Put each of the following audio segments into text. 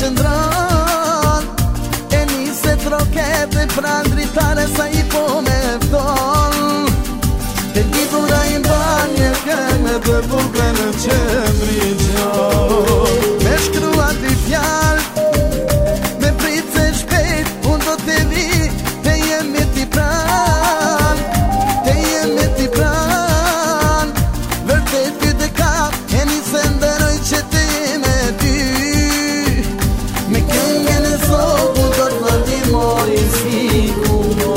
qëndron. E nise troket e pran dritare sa i po me vdon. Te lidhura i mban një këngë të bukur në qendri gjon. Me shkrua t'i fjallë, me pritë se shpejt, unë do të vi, te jemi t'i pran, te jemi t'i pran. Vërtet ty të kap, e nise ndëroj që te jemi ty. Me këngën e zogu do të ndihmoj si kudo.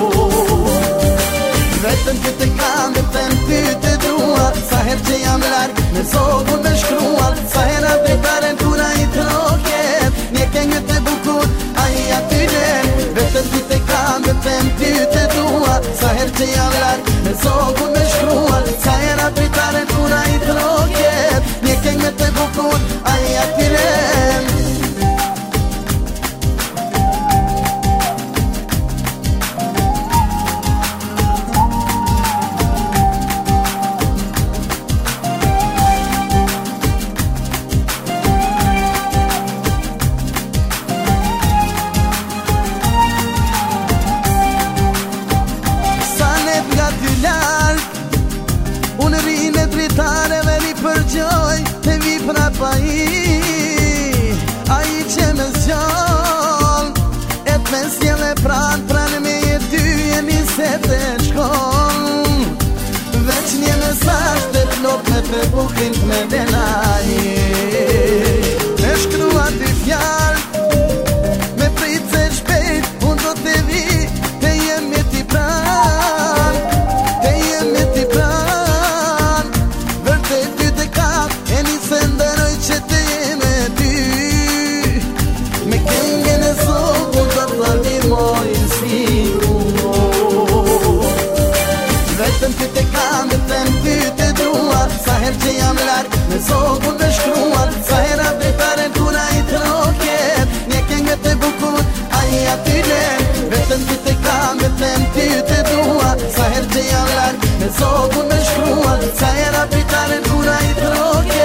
Vetëm që të kam, vetëm ty të dua, sa herë që jam larg, me zogun me shkruar, sa hera dritaren kura i troket, një këngë të bukur, ai aty len. Vetëm ty të kam, vetëm ty të dua, sa herë që jam larg, me zogun me shkruar, sa hera dritaren kura i troket, një këngë të bukur, ai aty len. Unë rinë dritare dhe li përgjoj, te vi prapa a i që me zgjall, e të me sjell e pran me e ty e niset e shkoll. Veç një mesazh të plot me të bukin me denaj, me shkrua t'i fjall, me prit se shpejt, unë do të vi, te jemi t'i pran, te jemi t'i pran. Vërtet ty të kap, e nise ndëroj që te jemi ty. Me këngën e zogu do të ndihmoj si kudo. Vetëm ty të kam, vetëm ty të dua, sa herë që jam larg, me zogun me shkruar, sa hera dritaren kura i troket, një këngë të bukur, ai aty len. Vetëm ty të kam, vetëm ty të dua, sa herë që jam larg, me zogun me shkruar, sa hera dritaren kura i troket.